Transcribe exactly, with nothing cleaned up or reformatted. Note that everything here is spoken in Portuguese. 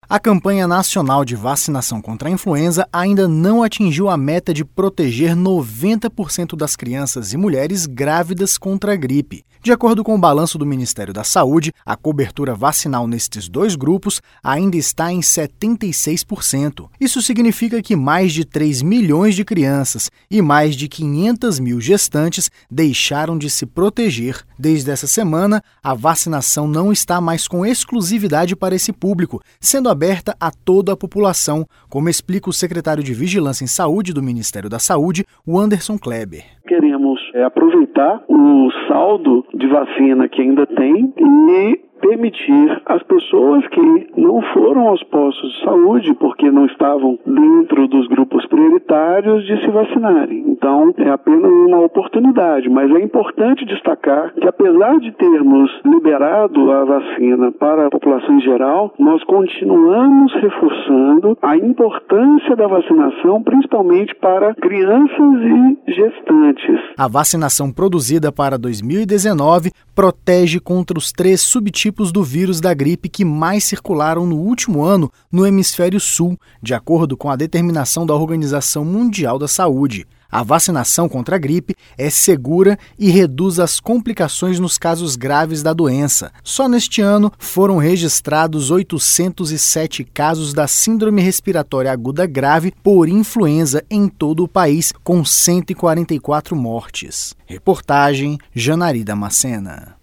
A campanha nacional de vacinação contra a influenza ainda não atingiu a meta de proteger noventa por cento das crianças e mulheres grávidas contra a gripe. De acordo com o balanço do Ministério da Saúde, a cobertura vacinal nestes dois grupos ainda está em setenta e seis por cento. Isso significa que mais de três milhões de crianças e mais de quinhentas mil gestantes deixaram de se proteger. Desde essa semana, a vacinação não está mais com exclusividade para esse público, sendo aberta a toda a população, como explica o secretário de Vigilância em Saúde do Ministério da Saúde, o Anderson Kleber. Queremos é, aproveitar o saldo de vacina que ainda tem e permitir às pessoas que não foram aos postos de saúde porque não estavam dentro dos grupos prioritários de se vacinarem. Então, é apenas uma oportunidade, mas é importante destacar que apesar de termos liberado a vacina para a população em geral, nós continuamos reforçando a importância da vacinação, principalmente para crianças e gestantes. A vacinação produzida para dois mil e dezenove protege contra os três subtipos do vírus da gripe que mais circularam no último ano no hemisfério sul, de acordo com a determinação da Organização Mundial da Saúde. A vacinação contra a gripe é segura e reduz as complicações nos casos graves da doença. Só neste ano foram registrados oitocentos e sete casos da síndrome respiratória aguda grave por influenza em todo o país, com cento e quarenta e quatro mortes. Reportagem Janari Damascena.